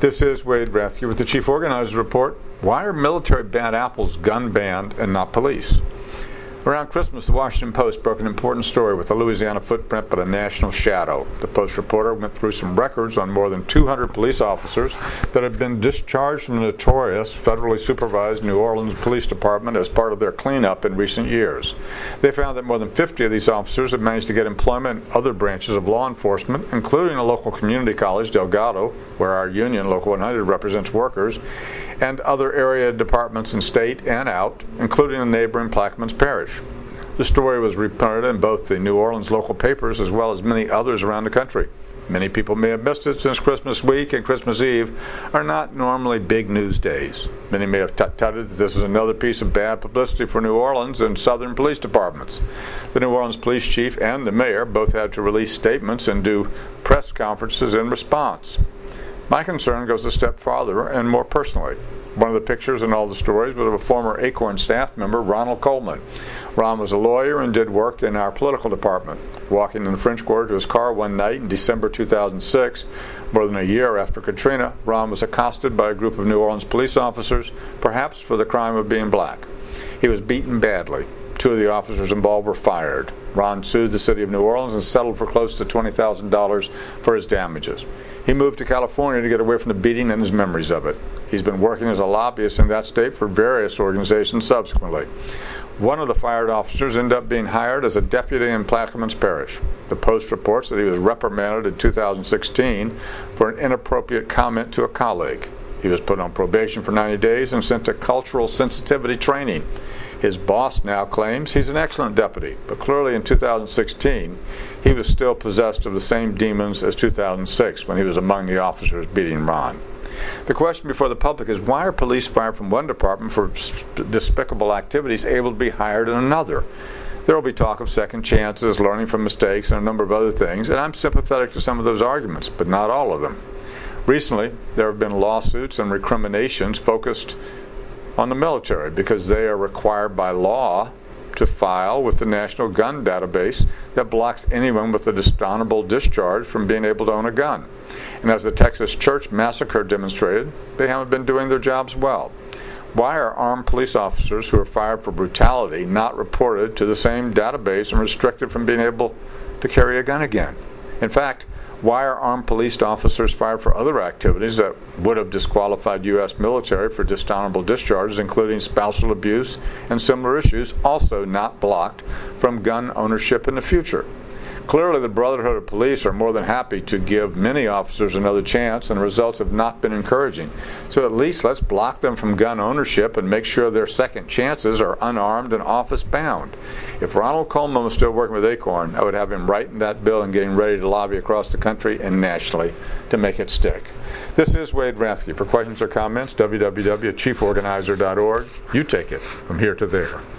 This is Wade Rathke with the Chief Organizer Report. Why are military bad apples gun banned and not police? Around Christmas, the Washington Post broke an important story with a Louisiana footprint but a national shadow. The Post reporter went through some records on more than 200 police officers that had been discharged from the notorious federally supervised New Orleans Police Department as part of their cleanup in recent years. They found that more than 50 of these officers had managed to get employment in other branches of law enforcement, including a local community college, Delgado, where our union, Local 100, represents workers, and other area departments in state and out, including the neighboring Plaquemines Parish. The story was reported in both the New Orleans local papers as well as many others around the country. Many people may have missed it since Christmas week and Christmas Eve are not normally big news days. Many may have tutted that this is another piece of bad publicity for New Orleans and southern police departments. The New Orleans police chief and the mayor both had to release statements and do press conferences in response. My concern goes a step farther and more personally. One of the pictures in all the stories was of a former Acorn staff member, Ronald Coleman. Ron was a lawyer and did work in our political department. Walking in the French Quarter to his car one night in December 2006, more than a year after Katrina, Ron was accosted by a group of New Orleans police officers, perhaps for the crime of being black. He was beaten badly. Two of the officers involved were fired. Ron sued the city of New Orleans and settled for close to $20,000 for his damages. He moved to California to get away from the beating and his memories of it. He's been working as a lobbyist in that state for various organizations subsequently. One of the fired officers ended up being hired as a deputy in Plaquemines Parish. The Post reports that he was reprimanded in 2016 for an inappropriate comment to a colleague. He was put on probation for 90 days and sent to cultural sensitivity training. His boss now claims he's an excellent deputy, but clearly in 2016, he was still possessed of the same demons as 2006 when he was among the officers beating Ron. The question before the public is, why are police fired from one department for despicable activities able to be hired in another? There will be talk of second chances, learning from mistakes, and a number of other things, and I'm sympathetic to some of those arguments, but not all of them. Recently, there have been lawsuits and recriminations focused on the military because they are required by law to file with the National Gun Database that blocks anyone with a dishonorable discharge from being able to own a gun. And as the Texas church massacre demonstrated, they haven't been doing their jobs well. Why are armed police officers who are fired for brutality not reported to the same database and restricted from being able to carry a gun again? In fact, why are armed police officers fired for other activities that would have disqualified U.S. military for dishonorable discharges, including spousal abuse and similar issues, also not blocked from gun ownership in the future? Clearly, the Brotherhood of Police are more than happy to give many officers another chance, and the results have not been encouraging. So at least let's block them from gun ownership and make sure their second chances are unarmed and office-bound. If Ronald Coleman was still working with Acorn, I would have him writing that bill and getting ready to lobby across the country and nationally to make it stick. This is Wade Rathke. For questions or comments, www.chieforganizer.org. You take it from here to there.